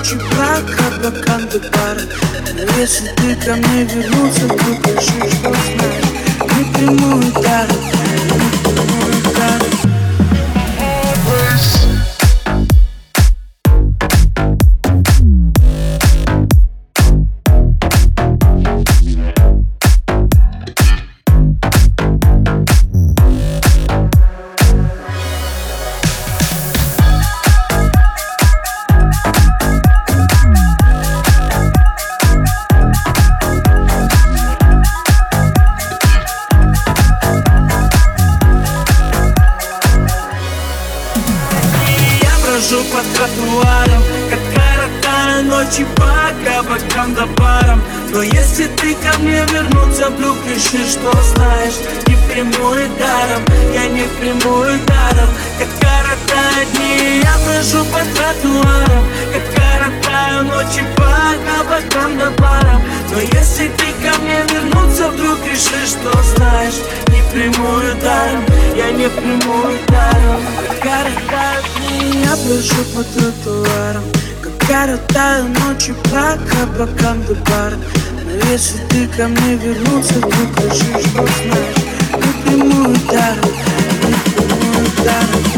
ночи по облакам до пара. Но если ты ко мне вернулся, то пиши, что знаешь. Не приму удара, не приму удара. Хожу по тротуарам, как коротаю ночи по кабакам да барам. Но если ты ко мне вернуться вдруг решишь, что знаешь, не приму даром, я не приму даром. Как коротаю дни, я хожу по тротуарам, как коротаю ночи по кабакам да барам. Но если ты ко мне вернуться вдруг решишь, что знаешь, не приму даром, я не приму даром. Как коротаю дни, я хожу по тротуарам, как коротаю ночи по кабакам да барам. Но если ты ко мне вернуться вдруг решишь, что знаешь, не приму даром, не приму даром.